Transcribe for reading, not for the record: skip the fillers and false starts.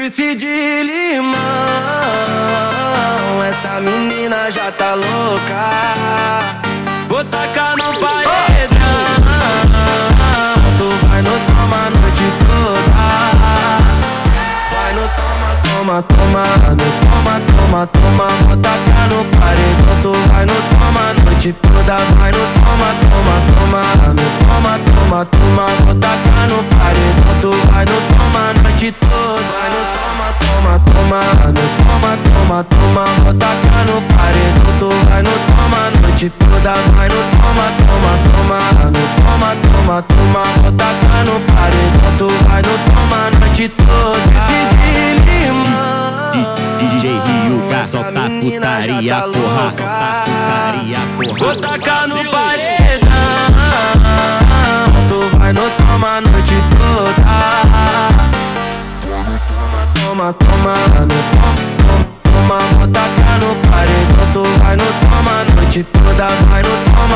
Whisky de limão, essa menina já tá louca. Vou tacar no paredão, tu vai no toma a noite toda. Vai no toma, toma, toma, no toma, toma, toma. Vou tacar no paredão, tu vai no toma a noite toda. Vai no toma, toma, toma, no toma, toma, toma. Vou tacar no paredão, tu vai no toma a noite toda. Vai no toma, toma, toma, no toma, toma, toma. Vou tacar no paredão, tu vai no toma a noite toda. Vai no toma, toma, toma, no toma, toma, toma. Vou tacar no paredão, tu vai no toma a noite toda. Esse de limão, DJ Ryuga, solta putaria, porra, solta putaria, porra. vou tacar no paredão, tu vai no toma a noite toda. Toma, toma, no toma, toma. Vou tacar no paredão, tu vai no toma a noite toda. Vai no toma,